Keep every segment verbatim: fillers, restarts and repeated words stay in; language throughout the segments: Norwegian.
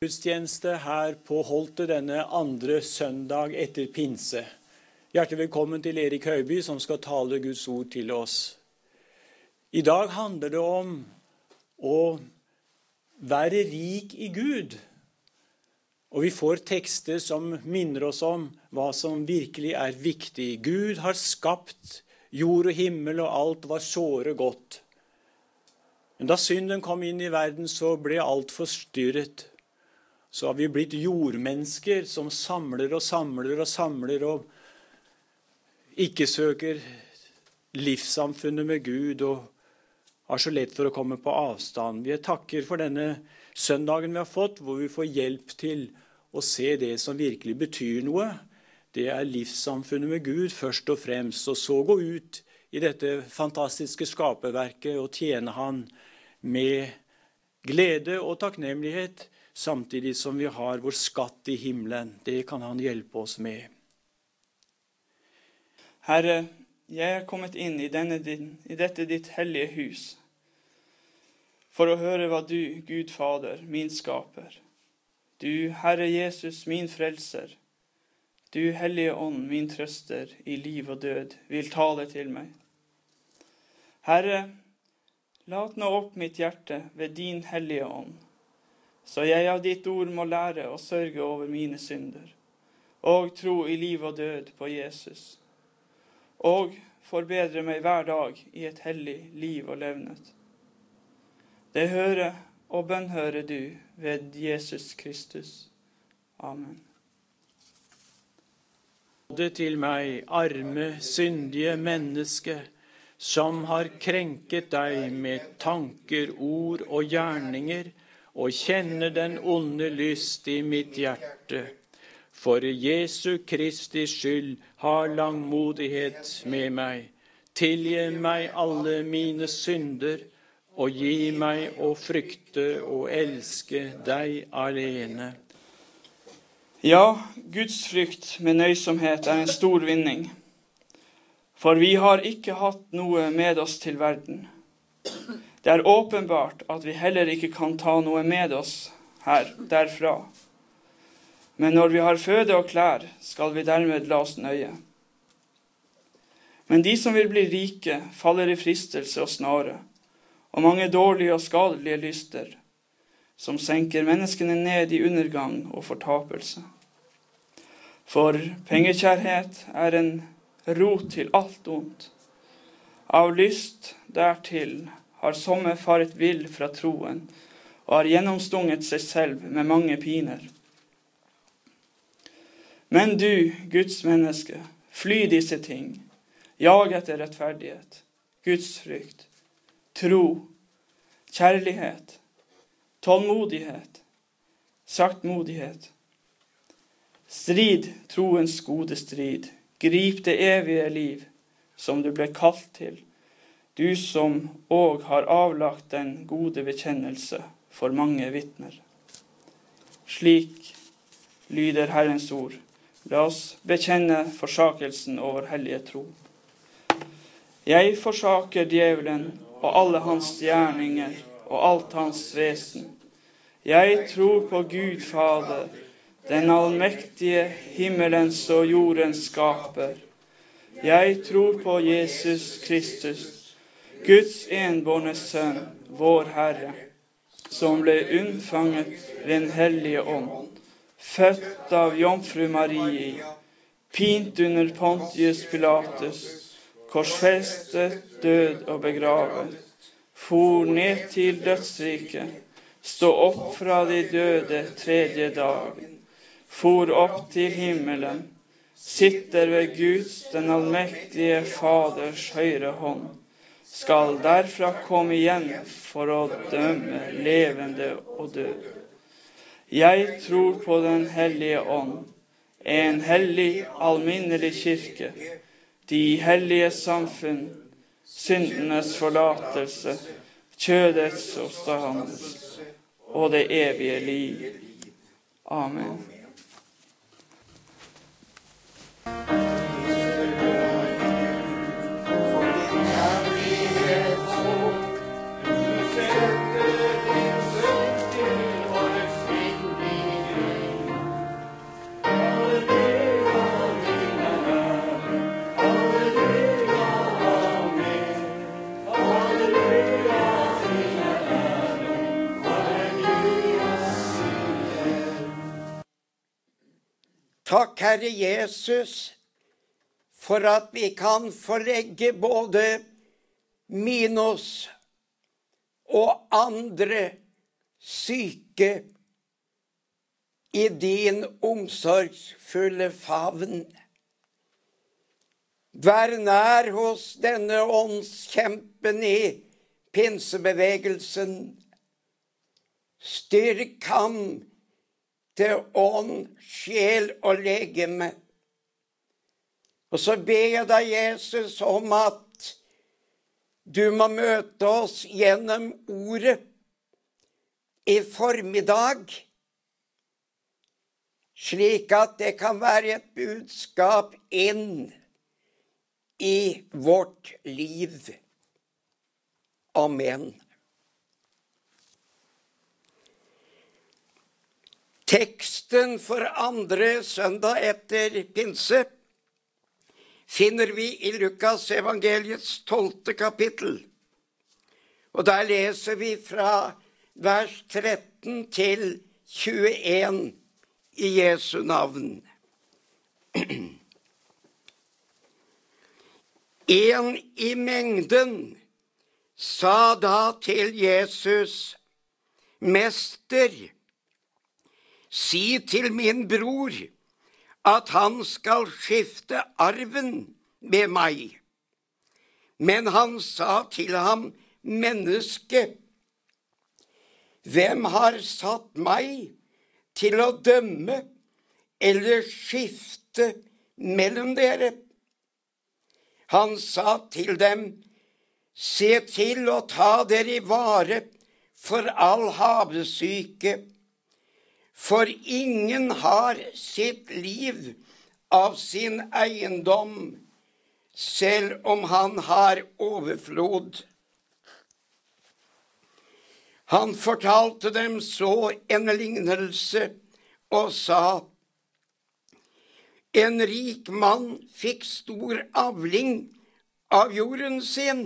Gudstjeneste her på Holte denne andre søndag etter pinse. Hjertelig velkommen til Erik Høiby som skal tale Guds ord til oss. I dag handler det om å være rik i Gud. Og vi får tekster som minner oss om hva som virkelig er viktig. Gud har skapt jord og himmel, og alt var såre godt. Men da synden kom inn i verden, så ble alt forstyrret. Så har vi blitt jordmennesker som samler og samler og samler og ikke søker livssamfunnet med Gud og har så lett for å komme på avstand. Vi takker for denne søndagen vi har fått, hvor vi får hjelp til å se det som virkelig betyr noe. Det er livssamfunnet med Gud først og fremst, og så gå ut i dette fantastiske skaperverket og tjene Han med glede og takknemlighet, samtidig som vi har vår skatt i himmelen. Det kan Han hjelpe oss med. Herre, jeg er kommet inn i, denne din, i dette ditt hellige hus, for å høre hva du, Gud Fader, min skaper, du, Herre Jesus, min frelser, du, Hellige Ånd, min trøster i liv og død, vil tale til meg. Herre, lat nå opp mitt hjerte ved din Hellige Ånd, så jeg av ditt ord må lære å sørge over mine synder, og tro i liv og død på Jesus, og forbedre meg hver dag i et hellig liv og levnet. Det hører og bønnhører du ved Jesus Kristus. Amen. Det til meg, arme, syndige menneske, som har krenket deg med tanker, ord og gjerninger, og kjenner den onde lyst i mitt hjerte. For Jesu Kristi skyld har langmodighet med meg. Tilgi meg alle mine synder, og gi meg å frykte og elske deg alene. Ja, Guds frykt med nøysomhet er en stor vinning. For vi har ikke hatt noe med oss til verden. Det er åpenbart at vi heller ikke kan ta noe med oss her, derfra. Men når vi har føde og klær, skal vi dermed la oss nøye. Men de som vil bli rike, faller i fristelse og snare, og mange dårlige og skadelige lyster, som senker menneskene ned i undergang og fortapelse. For pengekjærhet er en rot til alt ondt. Av lyst dertil har somme faret vill fra troen, og har gjennomstunget seg selv med mange piner. Men du, Guds menneske, fly disse ting, jag etter rettferdighet, Guds frykt, tro, kjærlighet, tålmodighet, saktmodighet. Strid troens gode strid, grip det evige liv, som du ble kalt til, du som òg har avlagt den gode bekjennelse for mange vittner. Slik lyder Herrens ord. La oss bekjenne forsakelsen over hellige tro. Jeg forsaker djevelen og alle hans gjerninger og alt hans vesen. Jeg tror på Gud Fader, den allmektige himmelens og jordens skaper. Jeg tror på Jesus Kristus, Guds enbårne sønn, vår Herre, som ble unnfanget ved den hellige ånd, født av jomfru Marie, pint under Pontius Pilatus, korsfestet, død og begravet, for ned til dødsriket, stå opp fra de døde tredje dagen, for opp til himmelen, sitter ved Guds, den allmektige Faders høyre hånd, skal derfra komme igjen for å dømme levende og døde. Jeg tror på den hellige ånd, en hellig, alminnelig kirke, de hellige samfunn, syndenes forlatelse, kjødets oppstandelse og det evige liv. Amen. Thank you. Takk, Herre Jesus, for at vi kan få legge både Minos og andre syke i din omsorgsfulle favn. Vær nær hos denne åndskjempen i pinsebevegelsen. Styrk ham til ånd, sjel og legeme. Og så ber jeg deg, Jesus, om at du må møte oss gjennom ordet i formiddag, slik at det kan være et budskap inn i vårt liv. Amen. Teksten for andre søndag etter pinse finner vi i Lukas evangeliets tolvte kapittel. Og der leser vi fra vers tretten til tjueen i Jesu navn. En i mengden sa da til Jesus, Mester, si til min bror at han skal skifte arven med meg. Men han sa til ham, Menneske, hvem har satt meg til å dømme eller skifte mellom dere? Han sa til dem, Se til å ta dere i vare for all havesyke, for ingen har sitt liv av sin eiendom, selv om han har overflod. Han fortalte dem så en lignelse og sa, En rik mann fikk stor avling av jorden sin.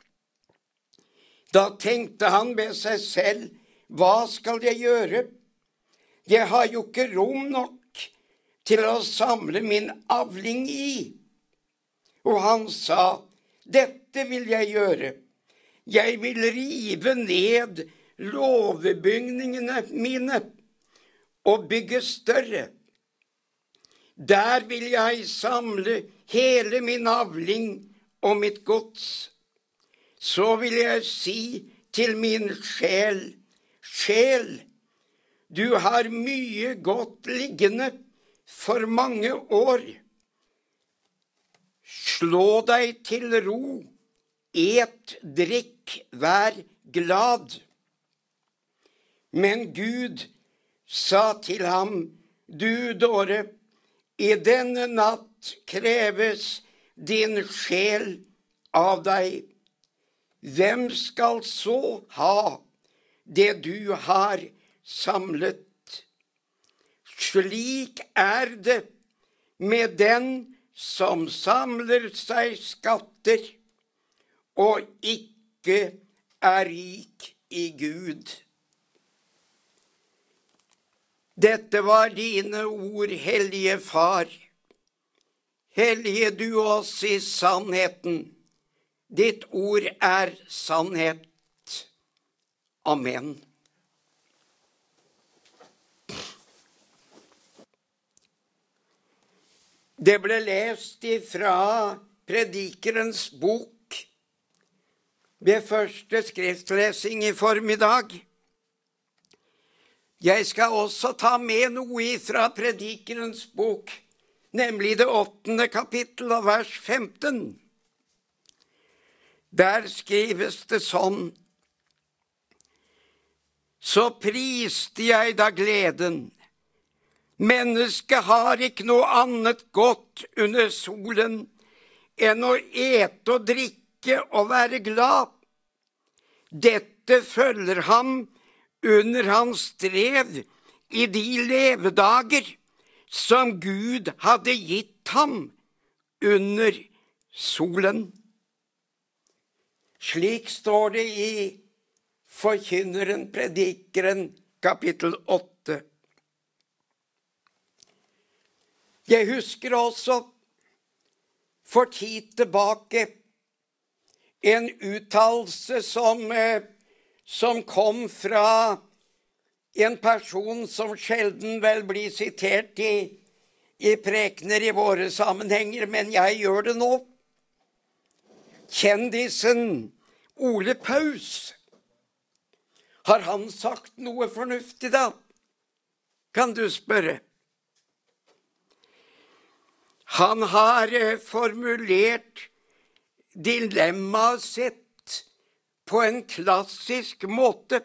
Da tenkte han med seg selv, hva skal jeg gjøre? Jeg har jo ikke rom nok til å samle min avling i. Og han sa, dette vil jeg gjøre. Jeg vil rive ned låvebygningene mine og bygge større. Der vil jeg samle hele min avling og mitt gods. Så vil jeg si til min sjel, sjel, du har mye godt liggende for mange år. Slå deg til ro, et, drikk, vær glad. Men Gud sa til ham, du dåre, i denne natt kreves din sjel av deg. Hvem skal så ha det du har samlet? Slik er det med den som samler seg skatter og ikke er rik i Gud. Dette var dine ord, hellige Far. Hellige du oss i sannheten. Ditt ord er sannhet. Amen. Det ble lest ifra Predikerens bok ved første skriftlesing i formiddag. Jeg skal også ta med noe ifra Predikerens bok, nemlig det åttende kapittel av vers femten. Der skrives det sånn, Så priste jeg da gleden. Mennesket har ikke noe annet godt under solen enn å ete og drikke og være glad. Dette følger ham under hans strev i de levedager som Gud hadde gitt ham under solen. Slik står det i Forkynneren, Predikeren, kapittel åtte. Jeg husker også for tid tilbake en uttalelse som, som kom fra en person som sjelden vel blir sitert i, i prekener i våre sammenhenger, men jeg gjør det nå. Kjendisen Ole Paus. Har han sagt noe fornuftig da? Kan du spørre? Han har formulert dilemmaet sitt på en klassisk måte.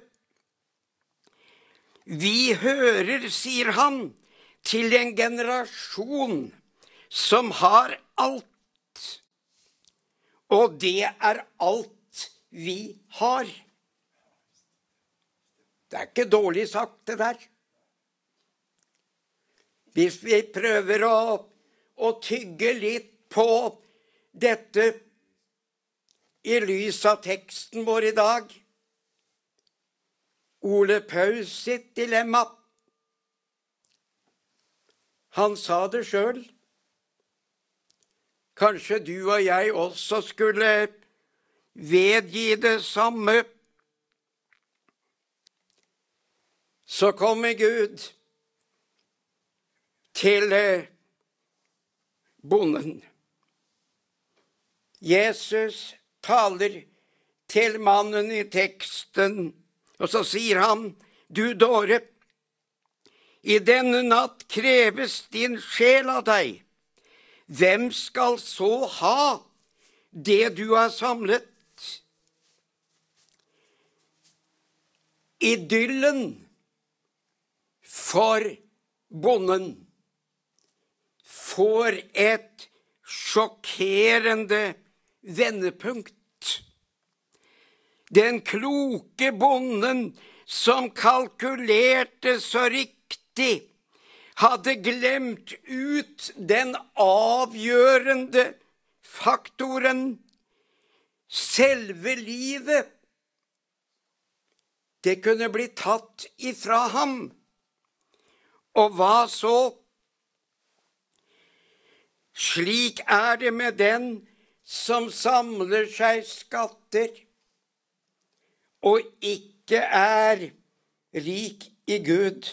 Vi hører, sier han, til en generasjon som har alt. Og det er alt vi har. Det er ikke dårlig sagt, det der. Hvis vi prøver å, å tygge litt på dette i lys av teksten vår i dag. Ole Paus sitt dilemma. Han sa det selv. Kanskje du og jeg også skulle vedgi det samme. Så kommer Gud til bonden. Jesus taler til mannen i teksten, og så sier han, du dåre, i denne natt kreves din sjel av deg. Hvem skal så ha det du har samlet? Idyllen for bonden får et sjokkerende vendepunkt. Den kloke bonden som kalkulerte så riktig, hadde glemt ut den avgjørende faktoren, selve livet. Det kunne bli tatt ifra ham. Og hva så? Slik er det med den som samler seg skatter, og ikke er rik i Gud.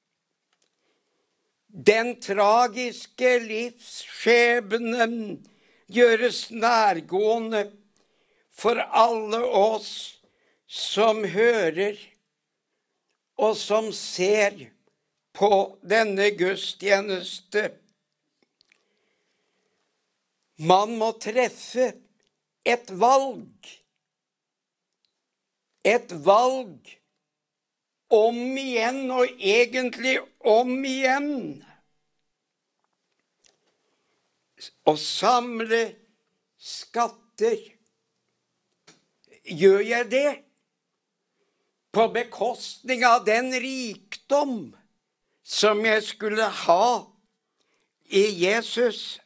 Den tragiske livsskjebnen gjøres nærgående for alle oss som hører og som ser på denne gudstjeneste. Man må treffe et valg. Et valg om igjen og egentlig om igjen. Å samle skatter. Gjør jeg det på bekostning av den rikdom som jeg skulle ha i Jesus?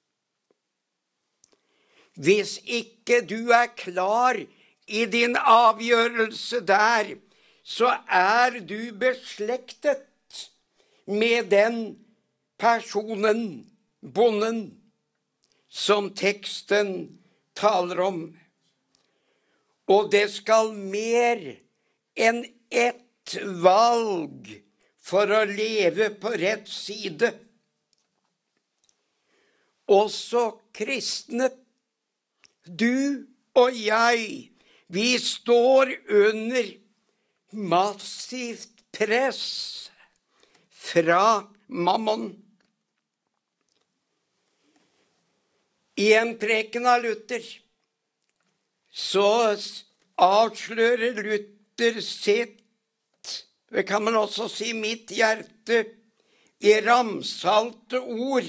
Hvis ikke du er klar i din avgjørelse der, så er du beslektet med den personen, bonden, som teksten taler om. Og det skal mer enn ett valg for å leve på rett side. Også kristne, du og jeg, vi står under massivt press fra mammon. I en preken av Luther så avslører Luther sitt, det kan man også si mitt hjerte, i ramsalte ord.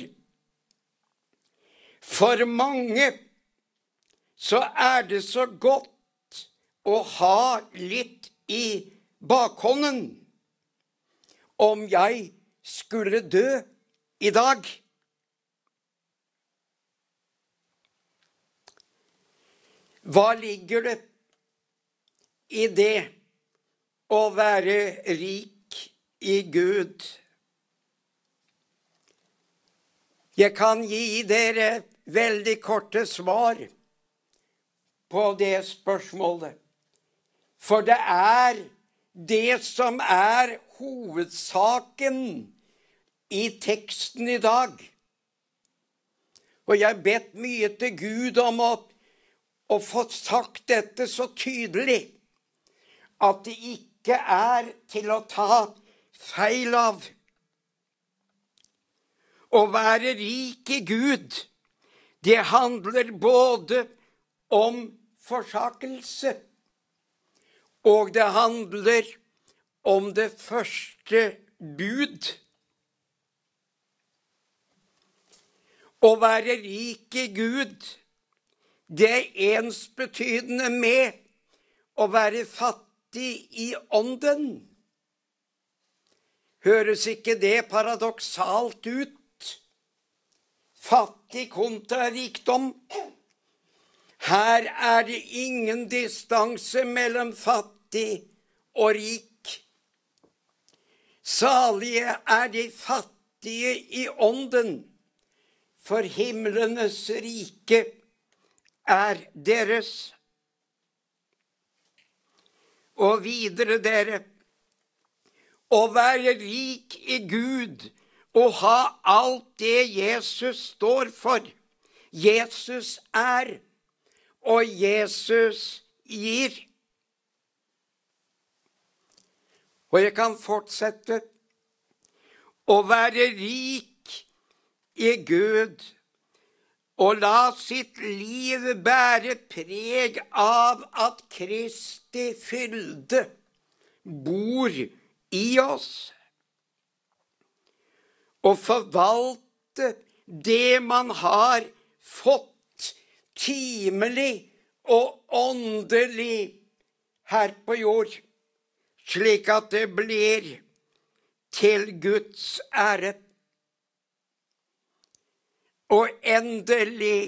For mange så er det så godt å ha litt i bakhånden om jeg skulle dø i dag. Hva ligger det i det å være rik i Gud? Jeg kan gi dere veldig korte svar på det spørsmålet. For det er det som er hovedsaken i teksten i dag. Og jeg har bedt mye til Gud om å, å få sagt dette så tydelig at det ikke er til å ta feil av. Å være rik i Gud, det handler både om forsakelse, og det handler om det første bud. Å være rik i Gud, det er ensbetydende med å være fattig i ånden. Høres ikke det paradoksalt ut? Fattig kontra rikdom. Her er det ingen distanse mellom fattig og rik. Salige er de fattige i ånden, for himlenes rike er deres. Og videre, dere, å være rik i Gud og ha alt det Jesus står for. Jesus er, og Jesus gir. Og jeg kan fortsette. Å være rik i Gud og la sitt liv bære preg av at Kristi fylde bor i oss. Å forvalte det man har fått timelig og åndelig her på jord, slik at det blir til Guds ære. Og endelig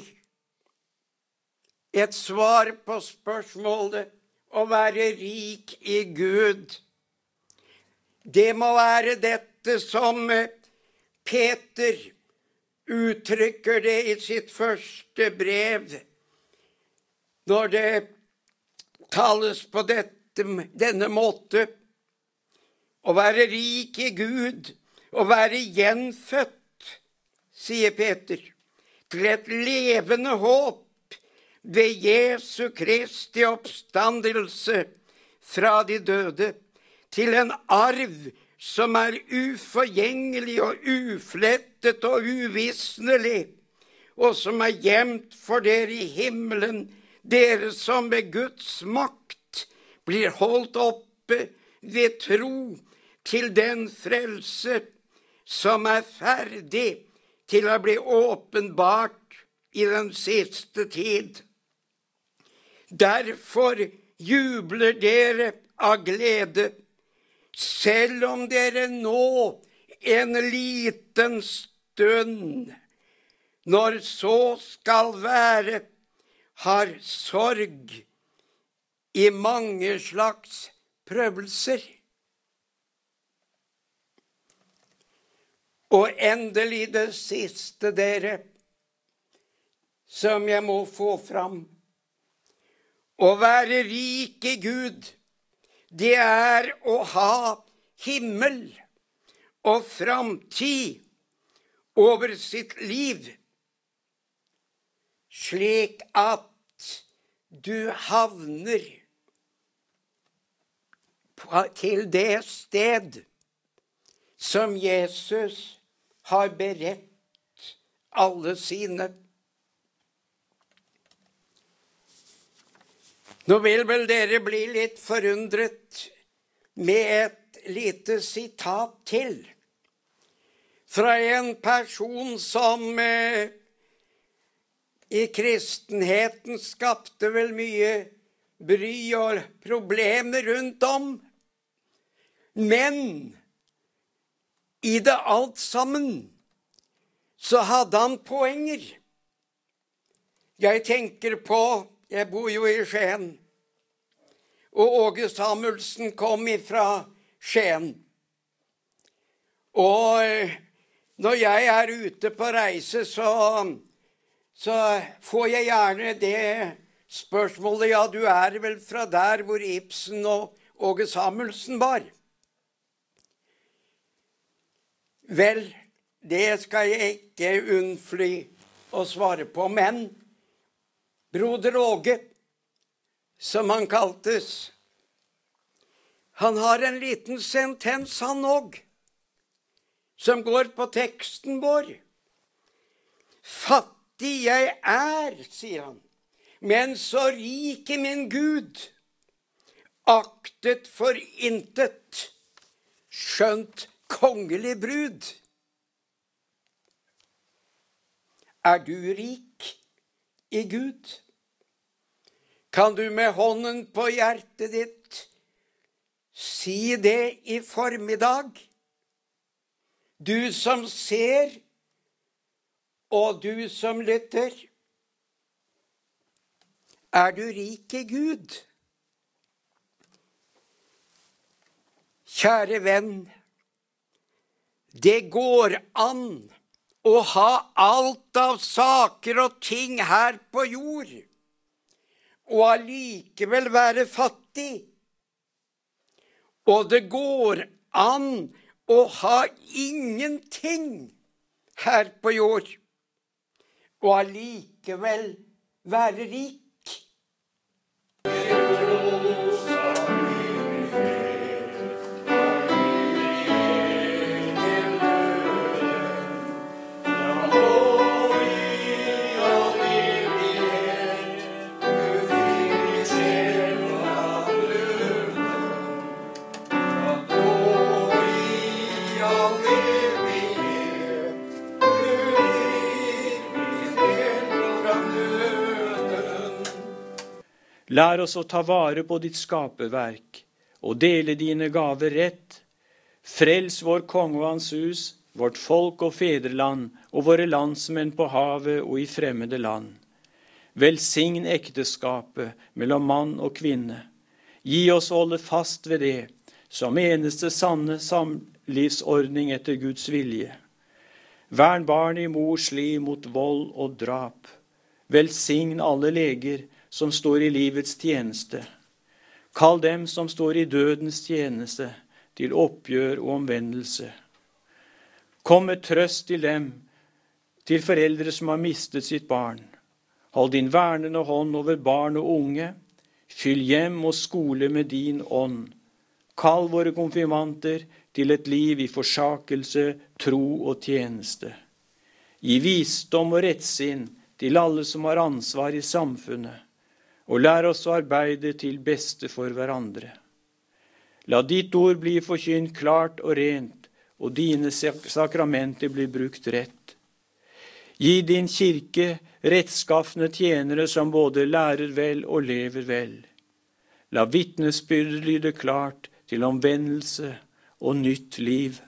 et svar på spørsmålet å være rik i Gud. Det må være dette som Peter uttrykker det i sitt første brev, når det tales på dette, denne måte. Å være rik i Gud, å være gjenfødt, sier Peter, til et levende håp ved Jesu Kristi oppstandelse fra de døde, til en arv som er uforgjengelig og uflettet og uvisnelig, og som er gjemt for dere i himmelen, dere som med Guds makt blir holdt oppe ved tro til den frelse som er ferdig til å bli åpenbart i den siste tid. Derfor jubler dere av glede, selv om dere nå en liten stund, når så skal være, har sorg i mange slags prøvelser. Og endelig det siste, dere, som jeg må få fram. Å være rik i Gud, det er å ha himmel og framtid over sitt liv, slik at du havner til det sted som Jesus har beredt alle sine. Nå vil vel dere bli litt forundret med et lite sitat til fra en person som eh, i kristenheten skapte vel mye bry og problemer rundt om. Men i det alt sammen så hadde han poenger. Jeg tenker på, jeg bor jo i Skien, og Åge Samuelsen kom ifra Skien. Og Når jeg er ute på reise, så, så får jeg gjerne det spørsmålet, ja, du er vel fra der hvor Ibsen og Åge Samuelsen var? Vel, det skal jeg ikke unnfly å svare på, men broder Åge, som han kaltes, han har en liten sentens, han òg, som går på teksten vår. Fattig jeg er, sier han, men så rik i min Gud, aktet for intet, skjønt kongelig brud. Er du rik i Gud? Kan du med hånden på hjertet ditt si det i formiddag? Du som ser, og du som lytter. Er du rik i Gud? Kjære venn, det går an å ha alt av saker og ting her på jord, og allikevel være fattig. Og det går an å ha ingenting her på jord, og allikevel være rik. Lær oss å ta vare på ditt skaperverk og dele dine gaver rett. Frels vår konge og hans hus, vårt folk og fedreland og våre landsmenn på havet og i fremmede land. Velsign ekteskapet mellom mann og kvinne. Gi oss å holde fast ved det som eneste sanne samlivsordning etter Guds vilje. Vern barn i mors liv mot vold og drap. Velsign alle leger som står i livets tjeneste. Kall dem som står i dødens tjeneste til oppgjør og omvendelse. Kom med trøst til dem, til foreldre som har mistet sitt barn. Hold din vernende hånd over barn og unge. Fyll hjem og skole med din ånd. Kall våre konfirmanter til et liv i forsakelse, tro og tjeneste. Gi visdom og rettsinn til alle som har ansvar i samfunnet, og lær oss å arbeide til beste for hverandre. La ditt ord bli forkynt klart og rent, og dine sakramenter bli brukt rett. Gi din kirke rettskaffende tjenere som både lærer vel og lever vel. La vitnesbyrdet lyde klart til omvendelse og nytt liv.